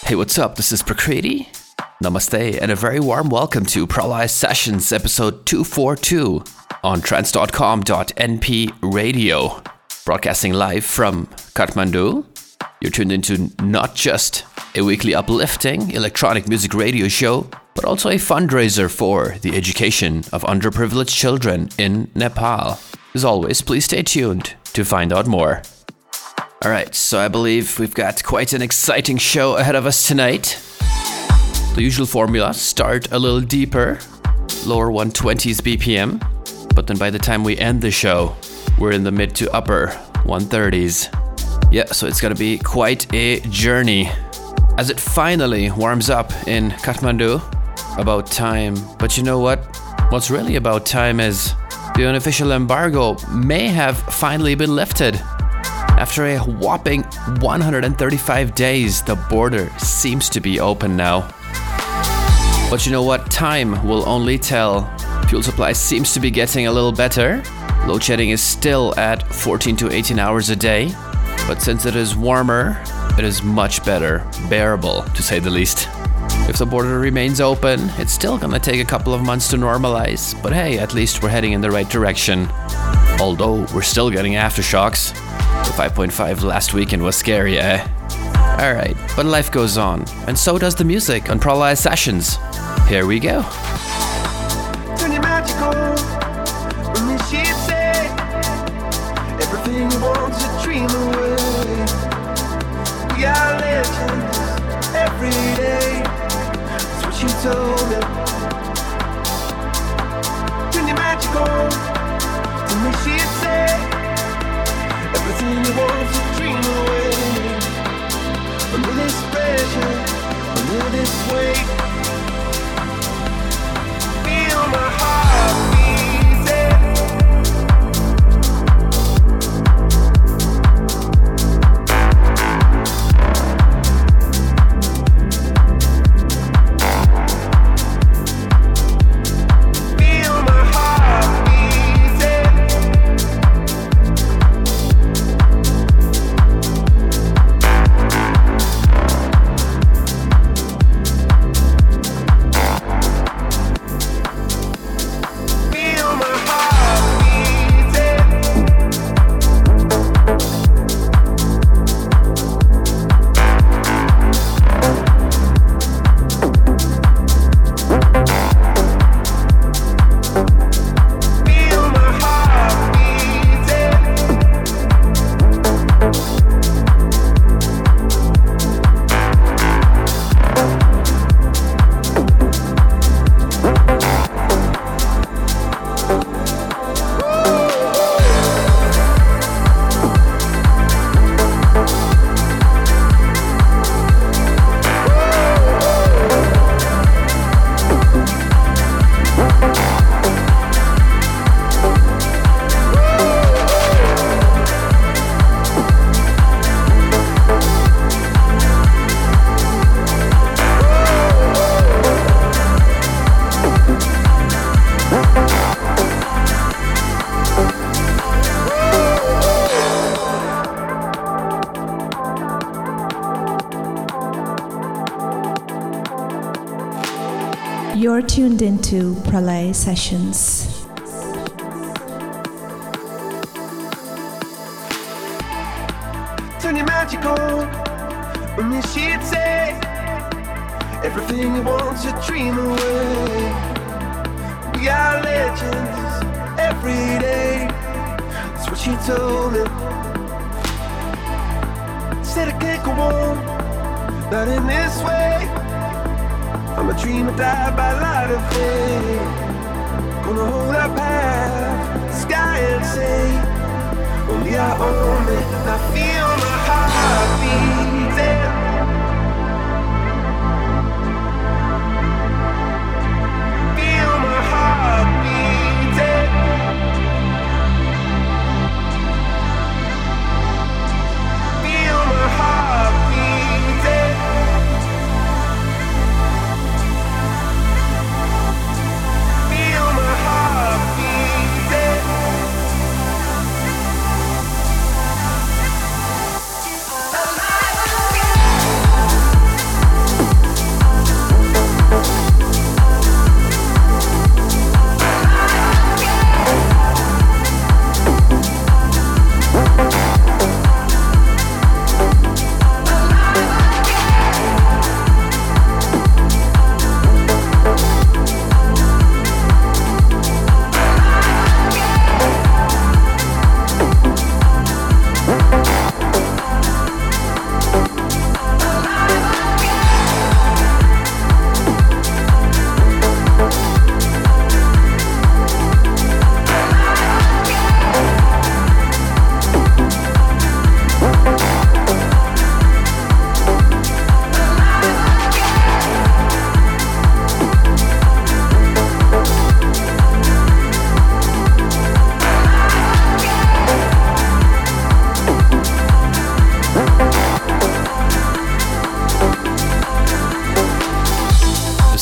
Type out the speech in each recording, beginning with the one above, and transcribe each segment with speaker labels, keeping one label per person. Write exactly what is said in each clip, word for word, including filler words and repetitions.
Speaker 1: Hey, what's up? This is Prakriti. Namaste, and a very warm welcome to Pralaya Sessions episode two forty-two on trance dot com dot n p radio. Broadcasting live from Kathmandu. You're tuned into not just a weekly uplifting electronic music radio show, but also a fundraiser for the education of underprivileged children in Nepal. As always, please stay tuned to find out more. Alright, so I believe we've got quite an exciting show ahead of us tonight. The usual formula, start a little deeper, lower one twenties B P M, but then by the time we end the show, we're in the mid to upper one thirties. Yeah, so it's gonna be quite a journey. As it finally warms up in Kathmandu, about time. But you know what? What's really about time is the unofficial embargo may have finally been lifted. After a whopping one hundred thirty-five days, the border seems to be open now. But you know what? Time will only tell. Fuel supply seems to be getting a little better. Load shedding is still at fourteen to eighteen hours a day. But since it is warmer, it is much better, bearable to say the least. If the border remains open, it's still gonna take a couple of months to normalize. But hey, at least we're heading in the right direction. Although we're still getting aftershocks. The five point five last weekend was scary, eh? Alright, but life goes on, and so does the music on Pralaya Sessions. Here we go.
Speaker 2: Turn magical, when the sheep say everything you want to dream away. We are legends every day. That's what you told me. Turn magical, when the sheep say everything you want to dream away. Under this pressure, under this weight, feel my heart
Speaker 3: You're tuned into Pralaya Sessions.
Speaker 2: Turn your magic on when the sheep say everything you want to dream away. We are legends every day. That's what she told me. Said I can't go on, not in this way. I'm a dreamer, die by light of day. Gonna hold up half the sky and say, only I own it. I feel my heart beating. Feel my heart beating. Feel my heart beating. Feel my heart beating. Alive again.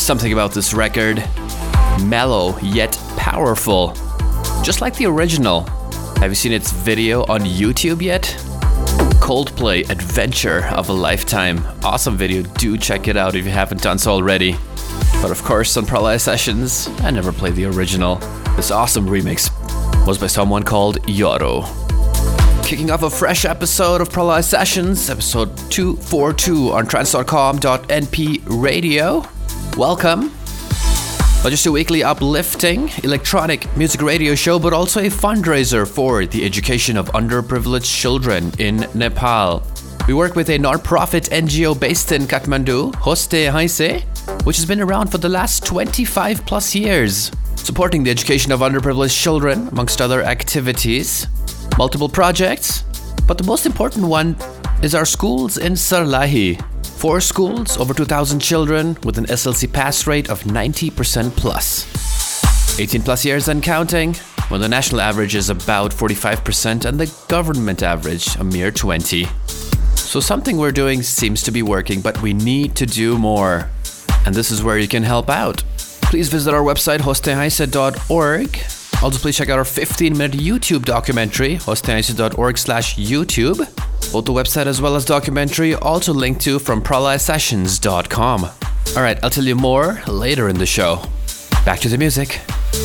Speaker 1: something about this record. Mellow, yet powerful. Just like the original. Have you seen its video on YouTube yet? Coldplay, Adventure of a Lifetime. Awesome video, do check it out if you haven't done so already. But of course, on Pralaya Sessions, I never played the original. This awesome remix was by someone called Yoro. Kicking off a fresh episode of Pralaya Sessions, episode two forty-two on trance dot com dot n p radio. Welcome. Not just a weekly uplifting electronic music radio show, but also a fundraiser for the education of underprivileged children in Nepal. We work with a non-profit N G O based in Kathmandu, Hoste Haise, which has been around for the last twenty-five plus years, supporting the education of underprivileged children, amongst other activities. Multiple projects, but the most important one is our schools in Sarlahi. Four schools, over two thousand children, with an S L C pass rate of ninety percent plus. eighteen plus years and counting, when the national average is about forty-five percent and the government average a mere twenty. So something we're doing seems to be working, but we need to do more. And this is where you can help out. Please visit our website, hostehaise dot org. Also, please check out our fifteen minute YouTube documentary, hostehaise dot org slash YouTube. Both the website as well as documentary also linked to from pralaya sessions dot com. Alright, I'll tell you more later in the show. Back to the music.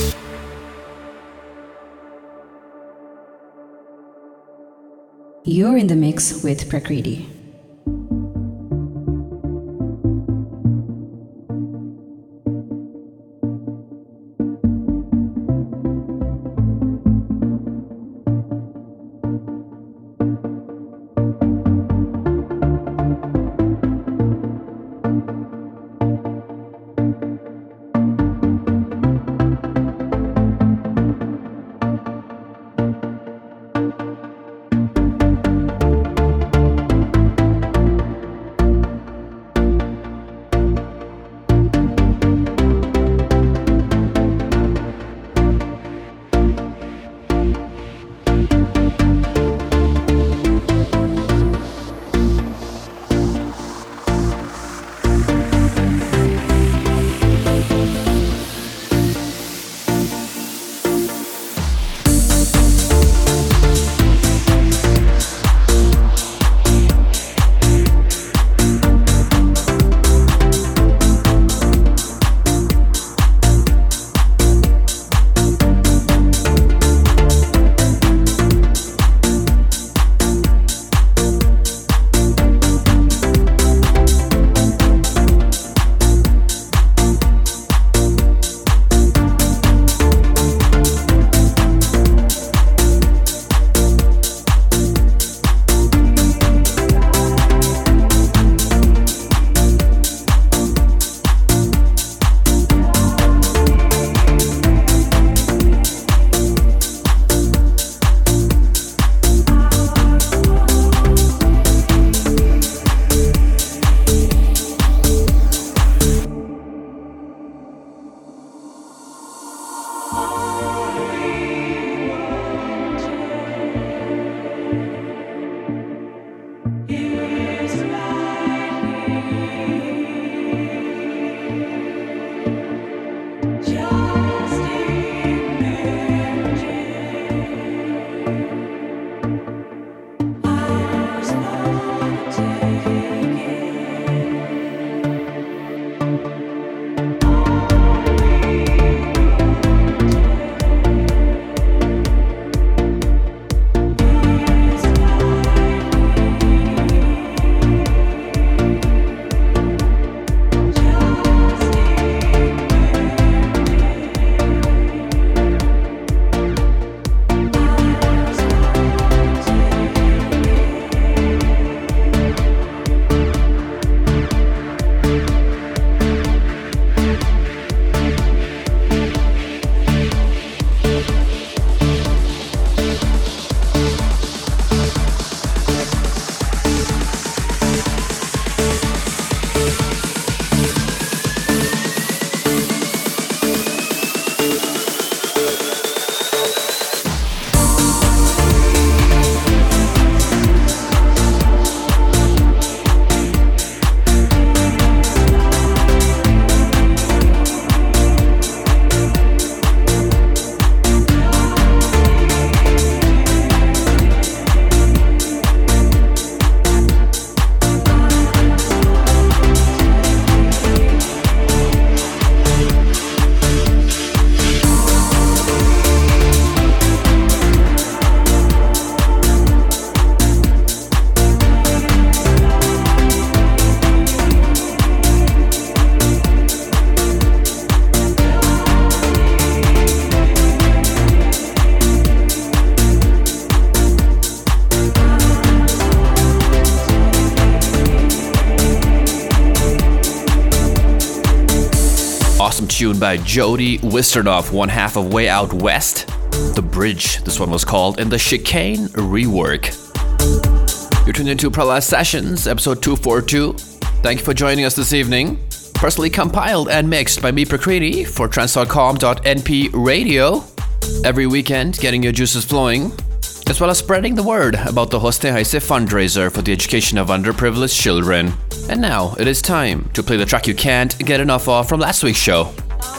Speaker 3: You're in the mix with Prakriti.
Speaker 1: Awesome tune by Jody Wisternoff, one half of Way Out West. The Bridge, this one was called, in the Chicane rework. You're tuned into Pralaya Sessions, episode two forty-two. Thank you for joining us this evening. Personally compiled and mixed by me, Prakriti, for trance dot com dot n p radio. Every weekend, getting your juices flowing, as well as spreading the word about the Hoste Heise fundraiser for the education of underprivileged children. And now, it is time to play the track you can't get enough of from last week's show.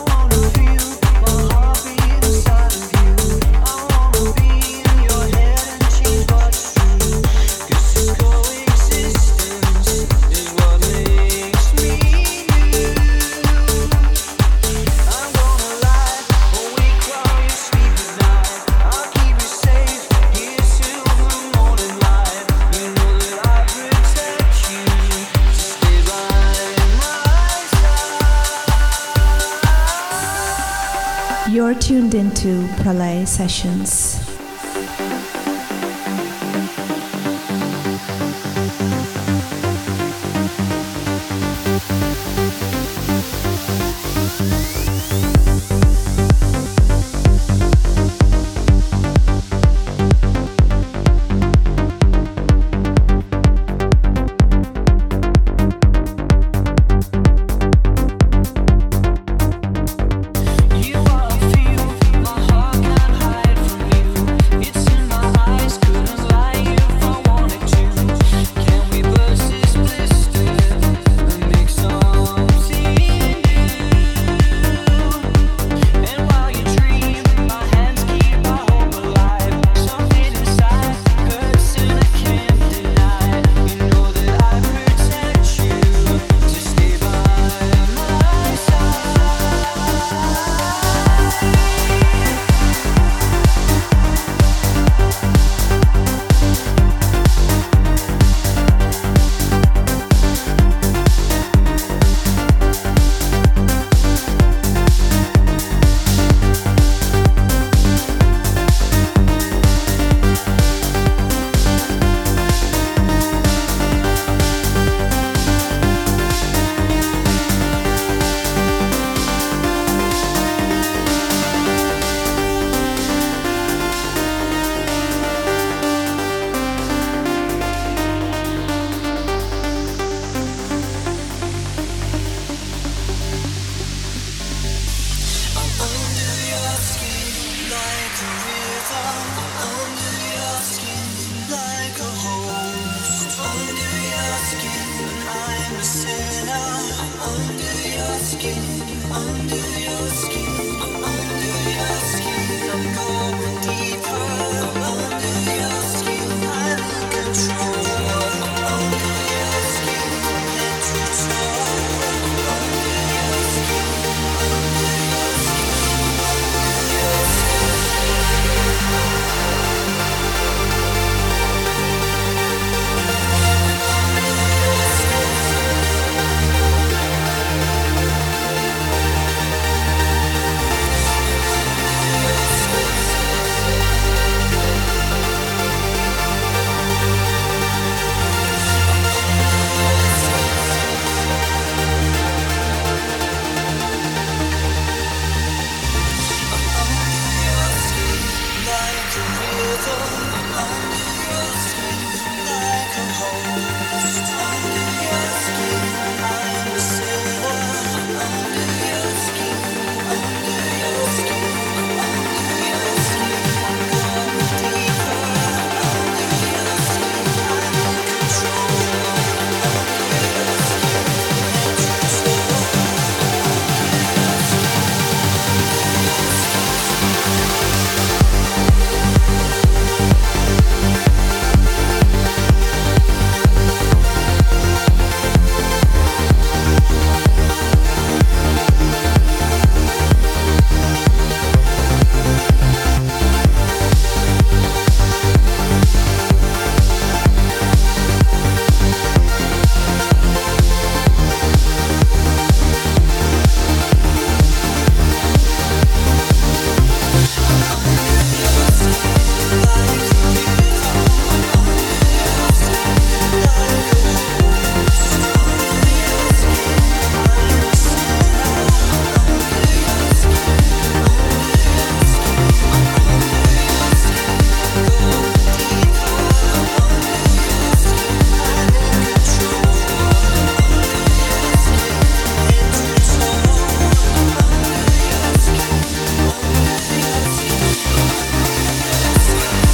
Speaker 3: You're tuned into Pralaya Sessions.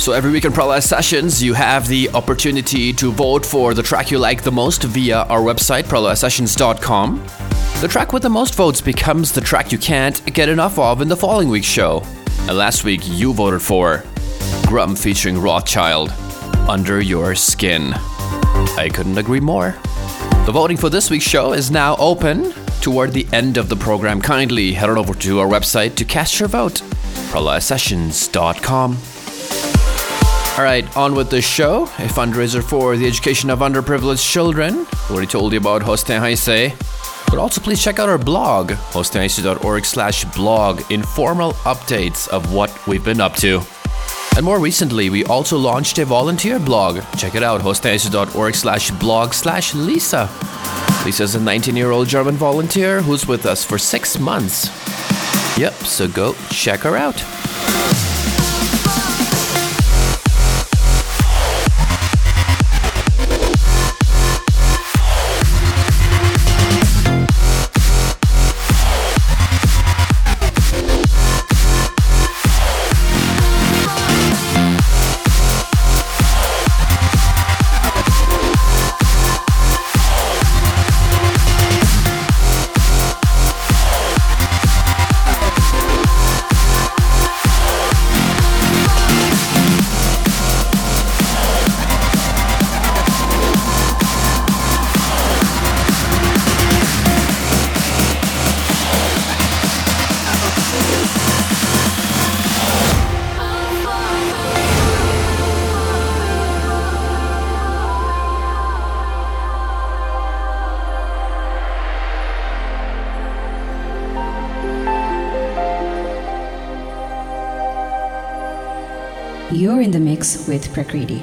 Speaker 1: So every week in Pralaya Sessions, you have the opportunity to vote for the track you like the most via our website, pralaya sessions dot com. The track with the most votes becomes the track you can't get enough of in the following week's show. And last week, you voted for Grum featuring Rothschild, Under Your Skin. I couldn't agree more. The voting for this week's show is now open. Toward the end of the program, kindly head on over to our website to cast your vote, pralaya sessions dot com. Alright, on with the show. A fundraiser for the education of underprivileged children. Already told you about Hostin Haise. But also please check out our blog, hostin haise dot org slash blog, informal updates of what we've been up to. And more recently, we also launched a volunteer blog. Check it out, hostin haise dot org slash blog slash Lisa. Lisa's a nineteen-year-old German volunteer who's with us for six months. Yep, so go check her out.
Speaker 4: You're in the mix with Prakriti.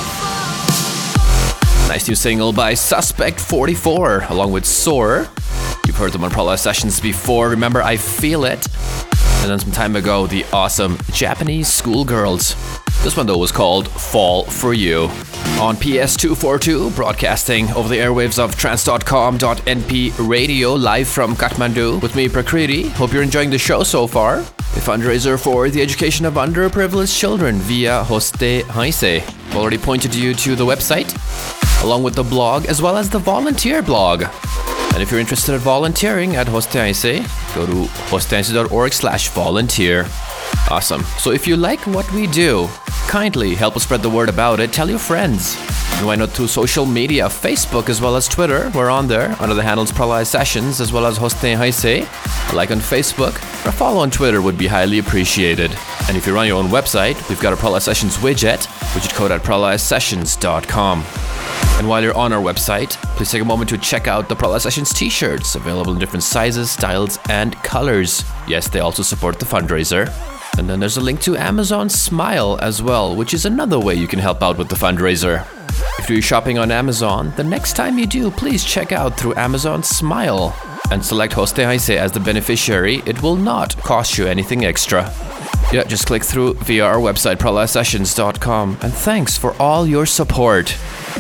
Speaker 1: Nice new single by Suspect forty-four, along with Soar. You've heard them on Prolai Sessions before. Remember I Feel It. And then some time ago, the awesome Japanese Schoolgirls. This one though was called Fall For You. On P S two forty-two, broadcasting over the airwaves of trance dot com dot N P radio, live from Kathmandu with me, Prakriti. Hope you're enjoying the show so far. A fundraiser for the education of underprivileged children via Hoste Haise. I've already pointed you to the website, along with the blog, as well as the volunteer blog. And if you're interested in volunteering at Hoste Haise, go to hostehaise dot org slash volunteer. Awesome. So if you like what we do, kindly help us spread the word about it. Tell your friends. And why not through social media, Facebook as well as Twitter. We're on there under the handles Prolai Sessions as well as Hoste Haise. A like on Facebook or a follow on Twitter would be highly appreciated. And if you run your own website, we've got a Prolai Sessions widget, widget code at prolai sessions dot com. And while you're on our website, please take a moment to check out the Prolai Sessions t-shirts, available in different sizes, styles, and colors. Yes, they also support the fundraiser. And then there's a link to Amazon Smile as well, which is another way you can help out with the fundraiser. If you're shopping on Amazon, the next time you do, please check out through Amazon Smile and select Hoste Haise as the beneficiary. It will not cost you anything extra. Yeah, just click through via our website, prolai sessions dot com. And thanks for all your support.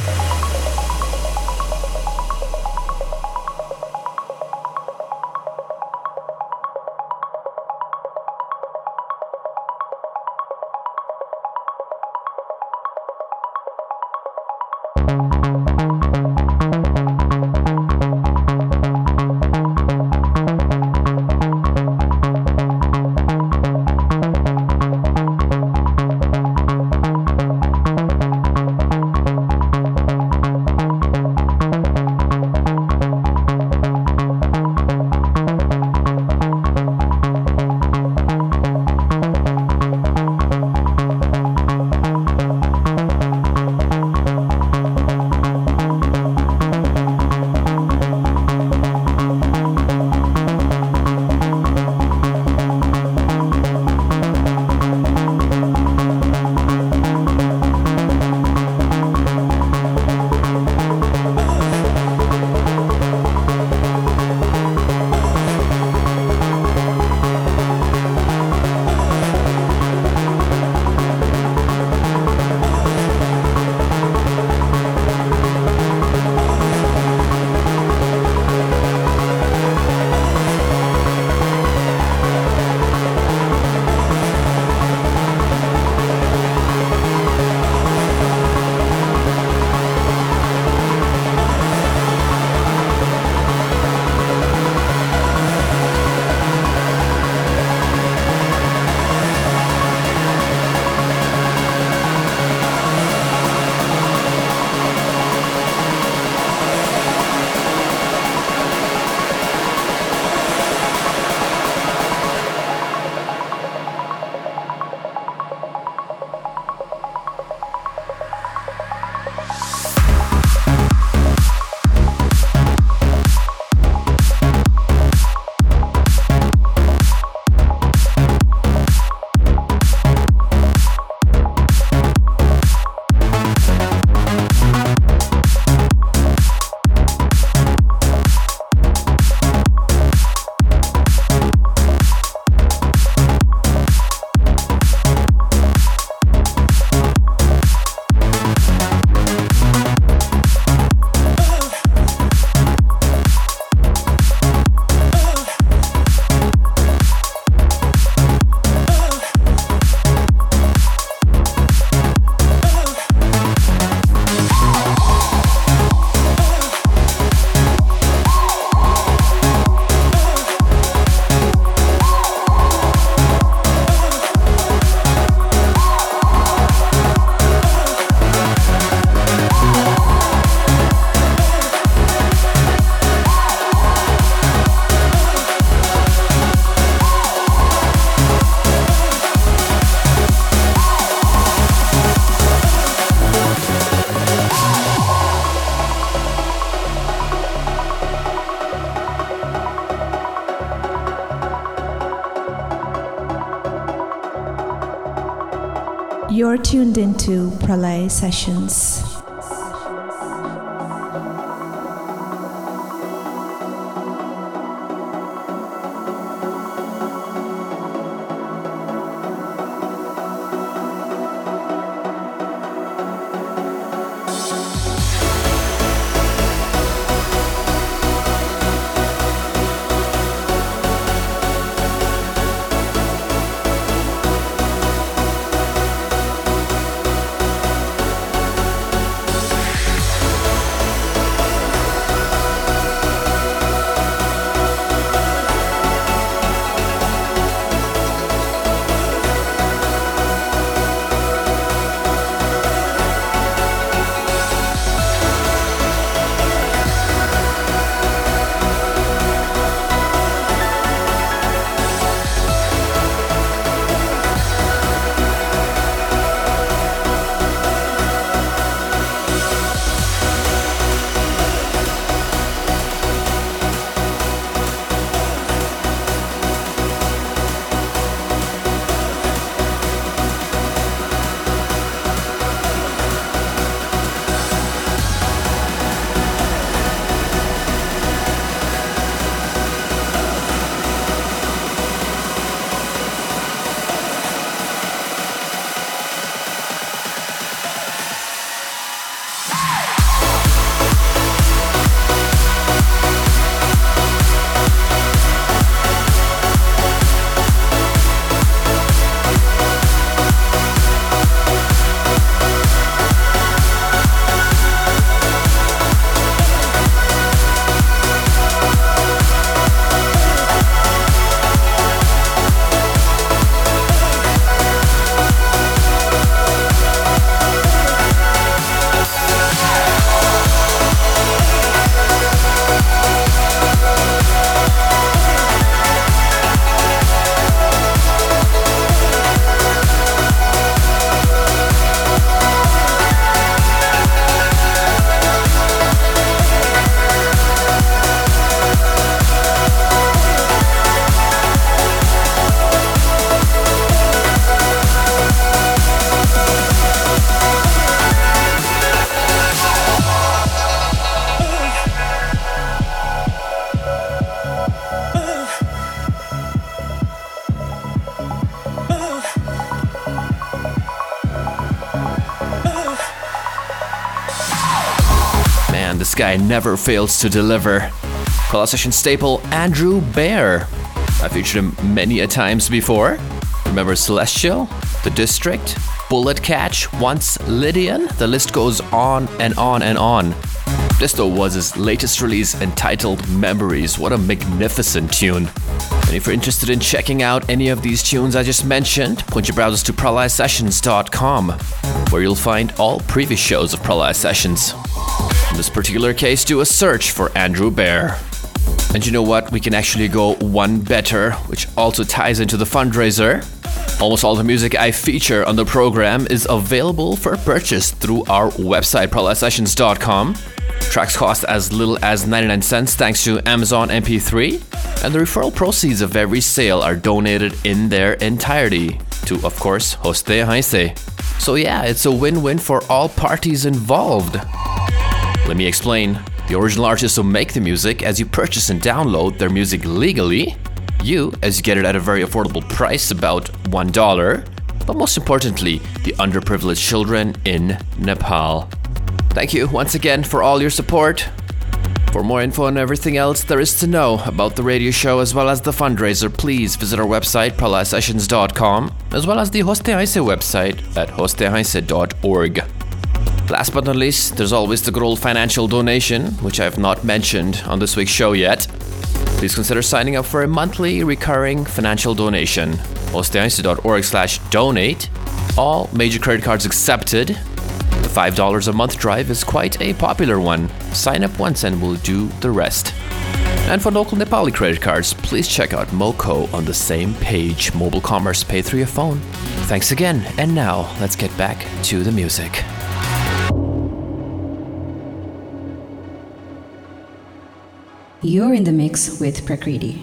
Speaker 3: You're tuned into Prolai Sessions.
Speaker 1: Man, this guy never fails to deliver. Prolai Session staple Andrew Baer. I featured him many a times before. Remember Celestial, The District, Bullet Catch, Once Lydian? The list goes on and on and on. This though was his latest release entitled Memories. What a magnificent tune. And if you're interested in checking out any of these tunes I just mentioned, point your browsers to prolai sessions dot com, where you'll find all previous shows of Prolai Sessions. In this particular case, do a search for Andrew Baer. And you know what? We can actually go one better, which also ties into the fundraiser. Almost all the music I feature on the program is available for purchase through our website, prolai sessions dot com. Tracks cost as little as ninety-nine cents thanks to Amazon M P three, and the referral proceeds of every sale are donated in their entirety to, of course, Hostea Heise. So yeah, it's a win-win for all parties involved. Let me explain. The original artists who make the music, as you purchase and download their music legally, you, as you get it at a very affordable price, about one dollar, but most importantly, the underprivileged children in Nepal. Thank you once again for all your support. For more info on everything else there is to know about the radio show as well as the fundraiser, please visit our website, prolai sessions dot com, as well as the Hostea Heise website at hostea heise dot org. Last but not least, there's always the good old financial donation, which I have not mentioned on this week's show yet. Please consider signing up for a monthly recurring financial donation. hostea heise dot org slash donate. All major credit cards accepted. The five dollars a month drive is quite a popular one. Sign up once and we'll do the rest. And for local Nepali credit cards, please check out MoCo on the same page. Mobile commerce, pay through your phone. Thanks again, and now let's get back to the music.
Speaker 4: You're in the mix with Prakriti.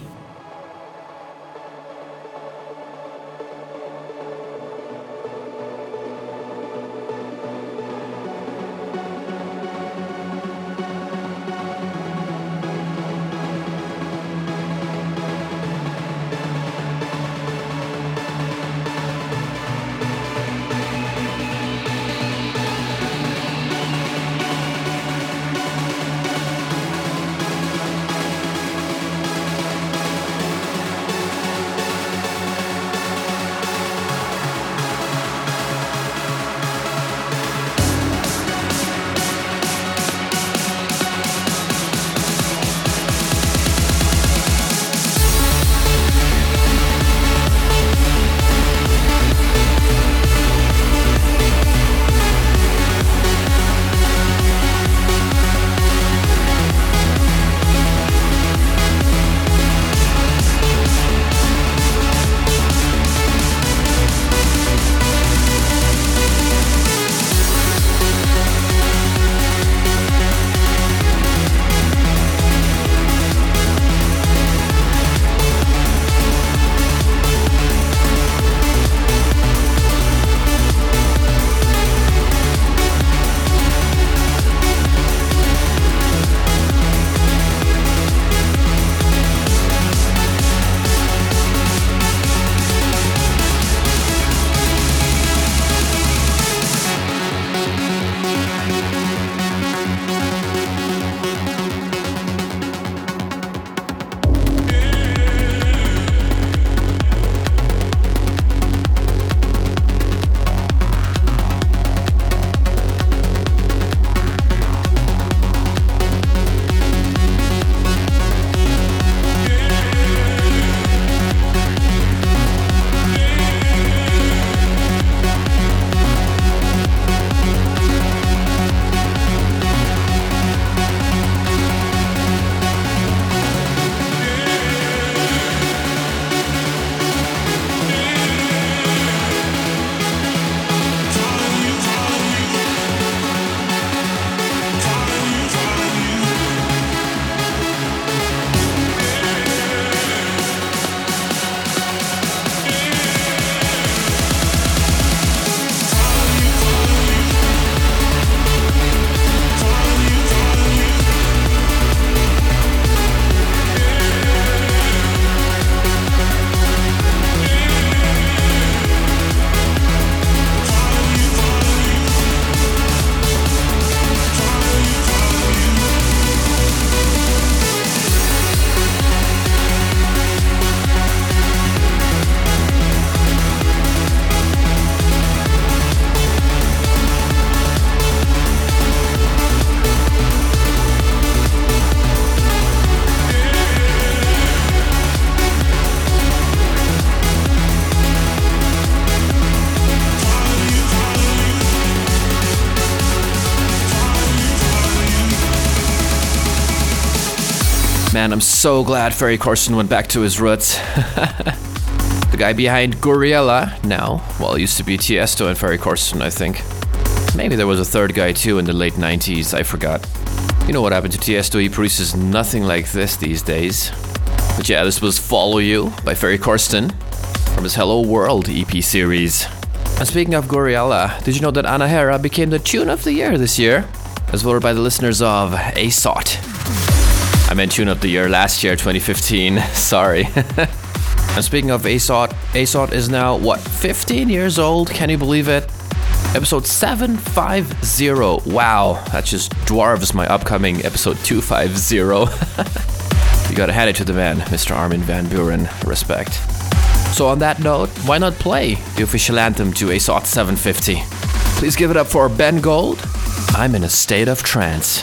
Speaker 1: Man, I'm so glad Ferry Corsten went back to his roots. The guy behind Gouryella now, well, it used to be Tiesto and Ferry Corsten, I think. Maybe there was a third guy too in the late nineties, I forgot. You know what happened to Tiesto, he produces nothing like this these days. But yeah, this was Follow You by Ferry Corsten from his Hello World E P series. And speaking of Gouryella, did you know that Anahera became the tune of the year this year? As voted by the listeners of A S O T. I meant tune of the year last year, twenty fifteen, sorry. And speaking of A S O T, A S O T is now, what, fifteen years old? Can you believe it? Episode seven fifty. Wow, that just dwarfs my upcoming episode two fifty. You gotta hand it to the man, Mister Armin van Buuren. Respect. So on that note, why not play the official anthem to A S O T seven fifty? Please give it up for Ben Gold. I'm in a state of trance.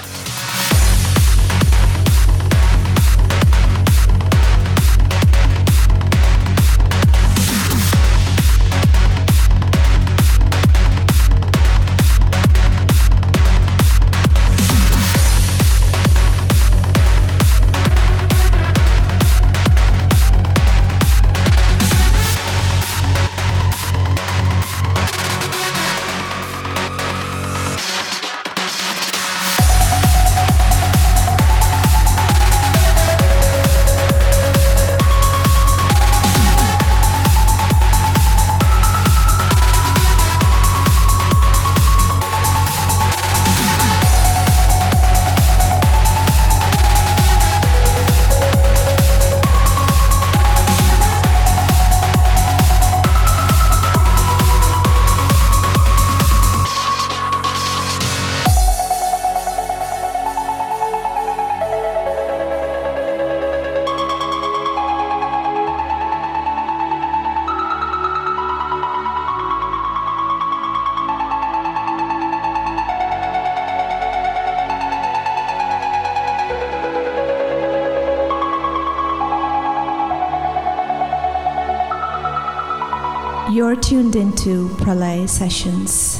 Speaker 3: You're tuned into Pralay Sessions.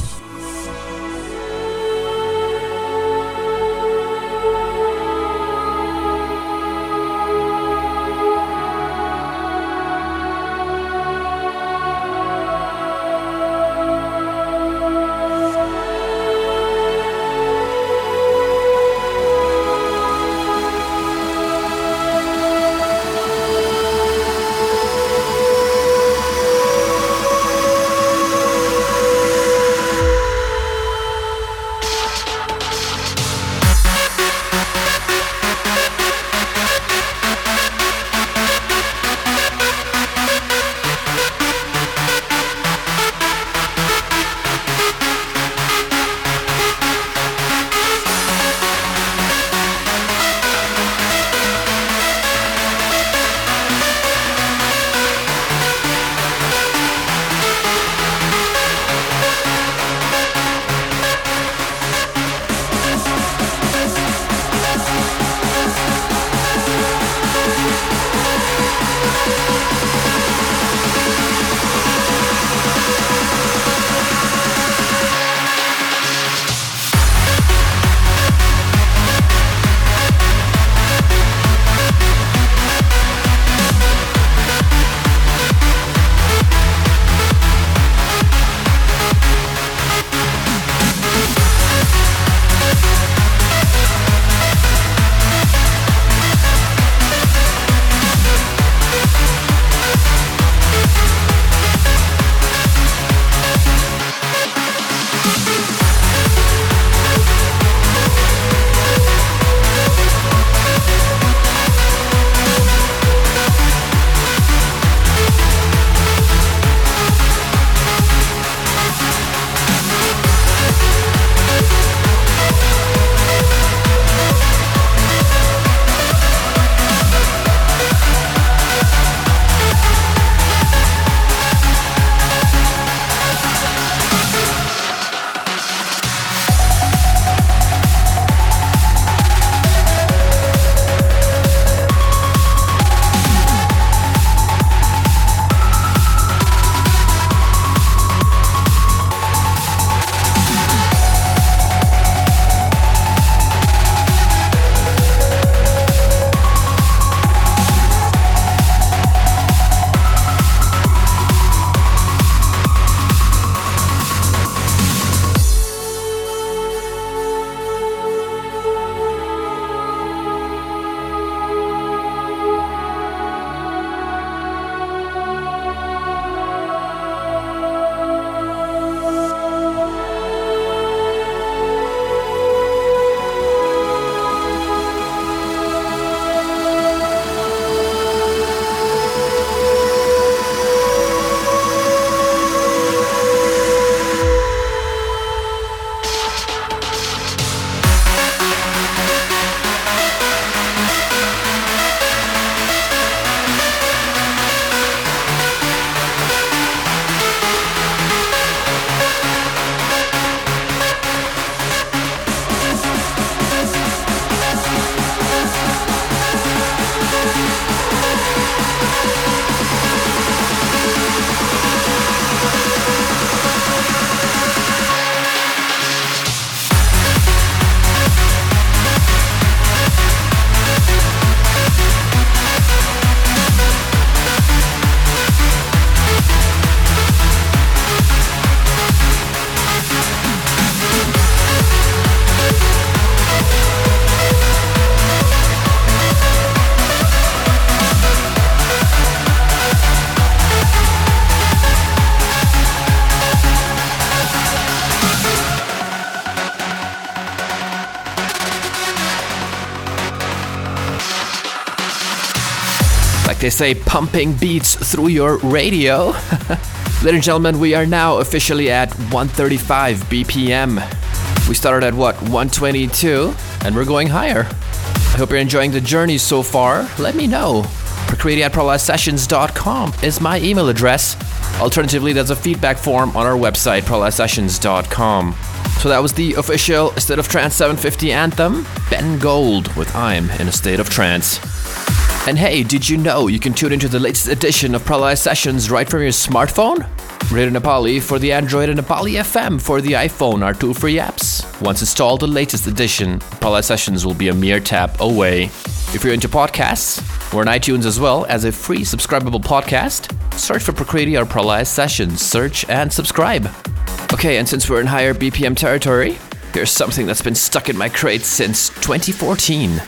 Speaker 1: like they say, pumping beats through your radio. Ladies and gentlemen, we are now officially at one thirty-five B P M. We started at what, one twenty-two, and we're going higher. I hope you're enjoying the journey so far. Let me know. Prakriti at paralyze sessions dot com is my email address. Alternatively, there's a feedback form on our website, paralyze sessions dot com. So that was the official State of Trance seven fifty anthem, Ben Gold with I'm in a State of Trance. And hey, did you know you can tune into the latest edition of Pralaya Sessions right from your smartphone? Radio Nepali for the Android and Nepali F M for the iPhone are two free apps. Once installed, the latest edition, Pralaya Sessions will be a mere tap away. If you're into podcasts, we're on iTunes as well as a free subscribable podcast. Search for Prakriti or Pralaya Sessions. Search and subscribe. Okay, and since we're in higher B P M territory, here's something that's been stuck in my crate since twenty fourteen.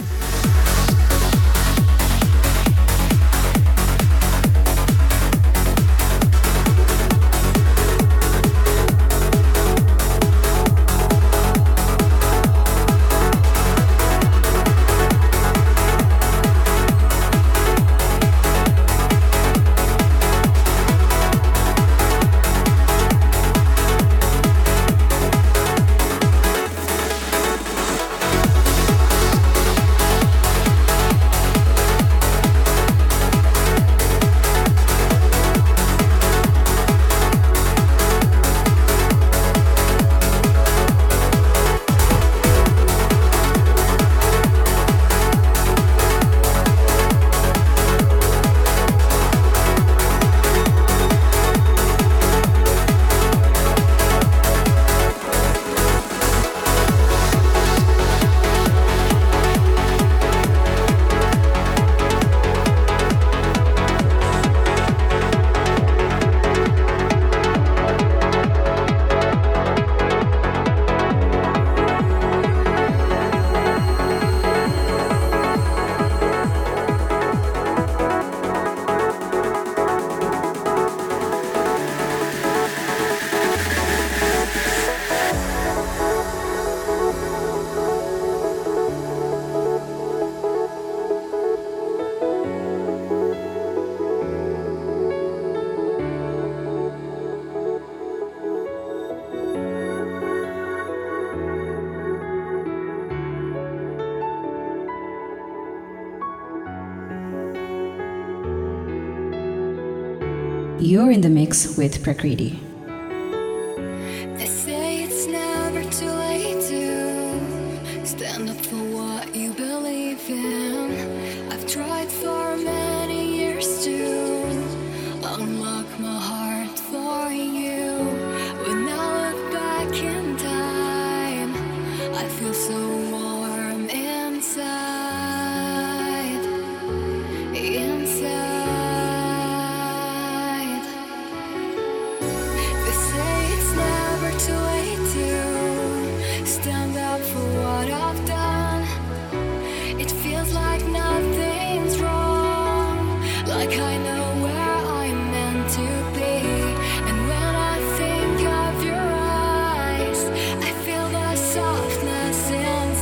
Speaker 4: You're in the mix with Prakriti.
Speaker 5: They say it's never too late to stand up for what you believe in. I've tried for many years to unlock my heart for you. When I look back in time, I feel so warm inside. Inside. Too late to stand up for what I've done. It feels like nothing's wrong, like I know where I'm meant to be. And when I think of your eyes, I feel the softness inside.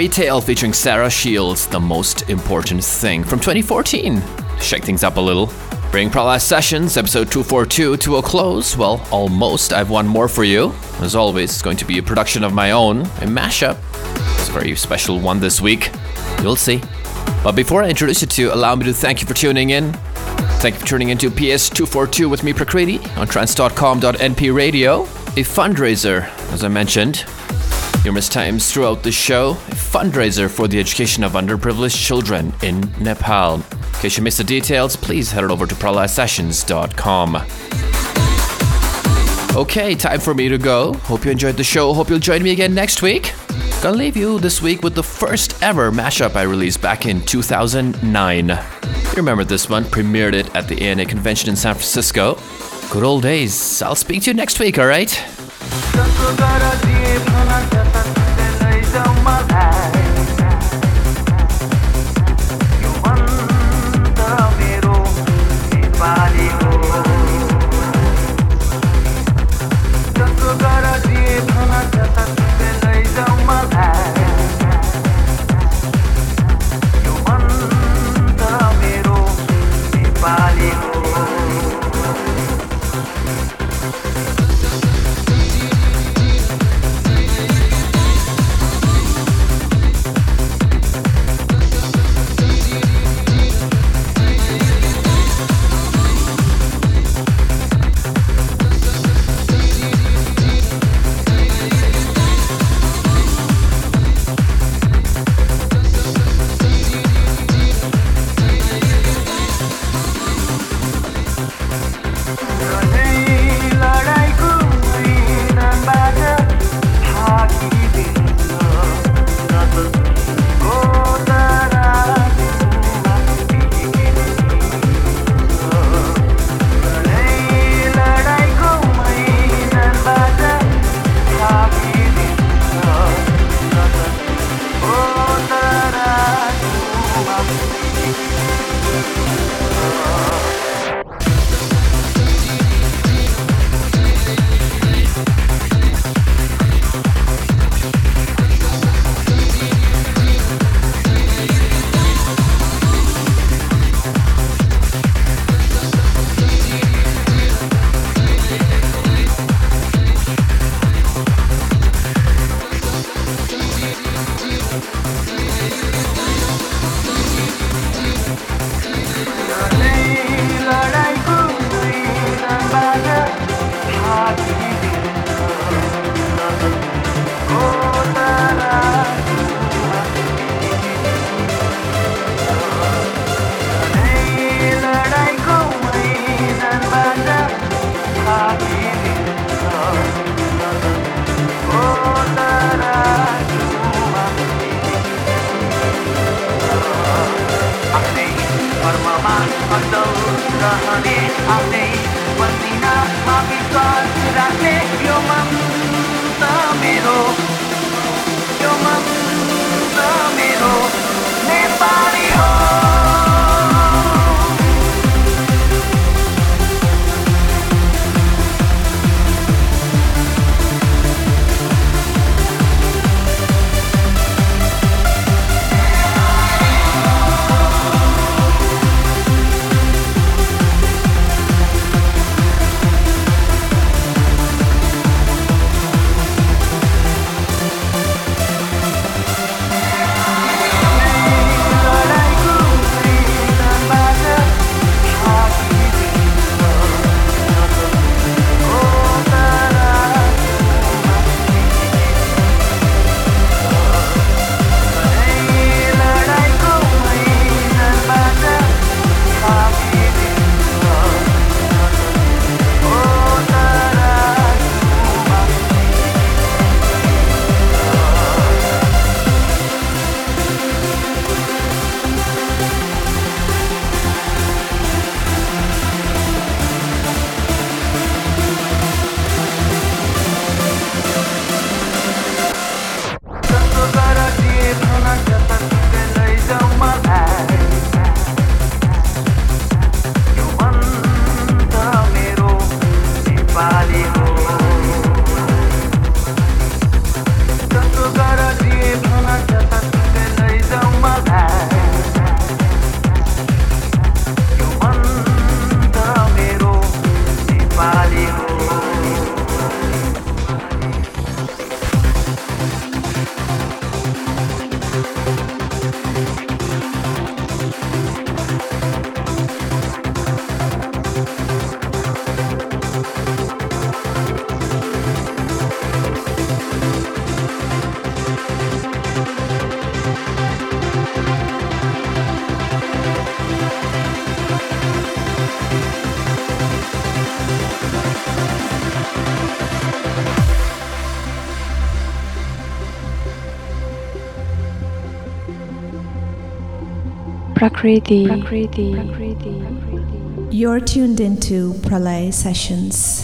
Speaker 1: Fairy Tale featuring Sarah Shields, The Most Important Thing from twenty fourteen. To shake things up a little. Bring Pralaya Sessions, episode two forty-two, to a close. Well, almost. I have one more for you. As always, it's going to be a production of my own, a mashup. It's a very special one this week. You'll see. But before I introduce you to, allow me to thank you for tuning in. Thank you for tuning into P S two forty-two with me, Prakriti, on trance dot com dot n p radio. A fundraiser, as I mentioned numerous times throughout the show, a fundraiser for the education of underprivileged children in Nepal. In case you missed the details, please head on over to pralaya sessions dot com. Okay, time for me to go. Hope you enjoyed the show. Hope you'll join me again next week. Gonna leave you this week with the first ever mashup I released back in two thousand nine. You remember this one, premiered it at the A N A convention in San Francisco. Good old days. I'll speak to you next week, alright?
Speaker 4: Prakriti. Prakriti. Prakriti.
Speaker 3: You're tuned into Pralay Sessions.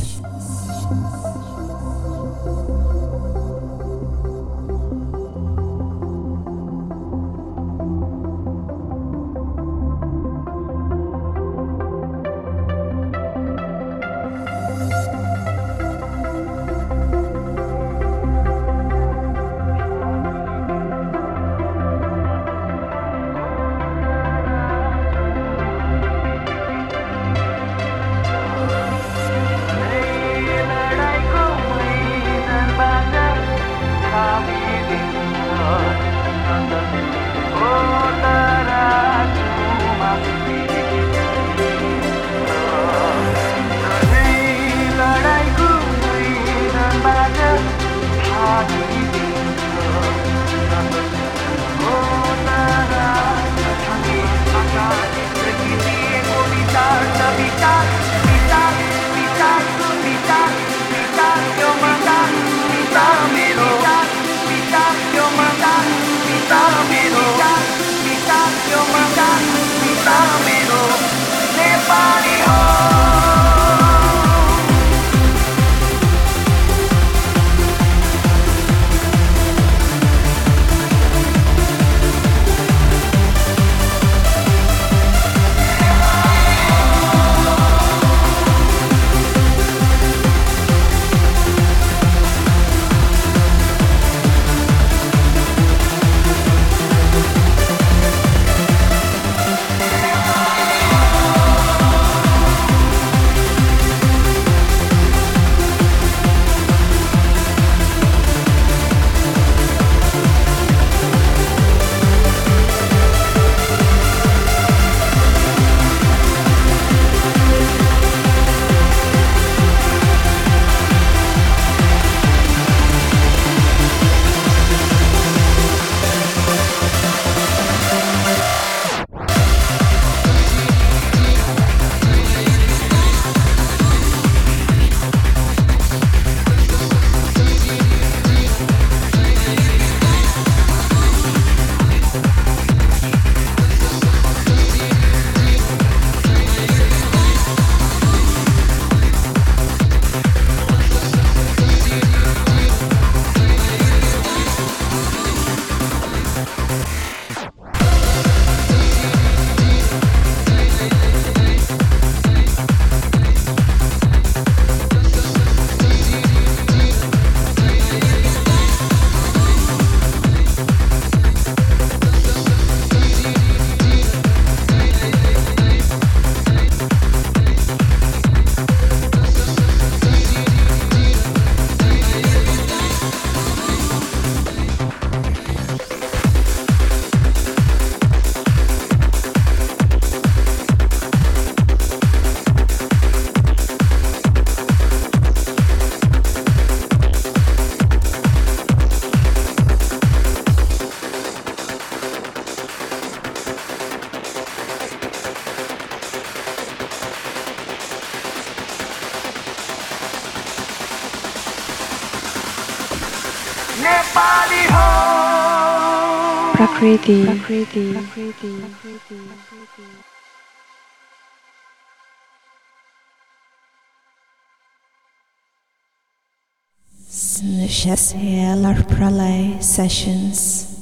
Speaker 4: Prakriti. Prakriti. Prakriti.
Speaker 3: Snushes Pralay Sessions.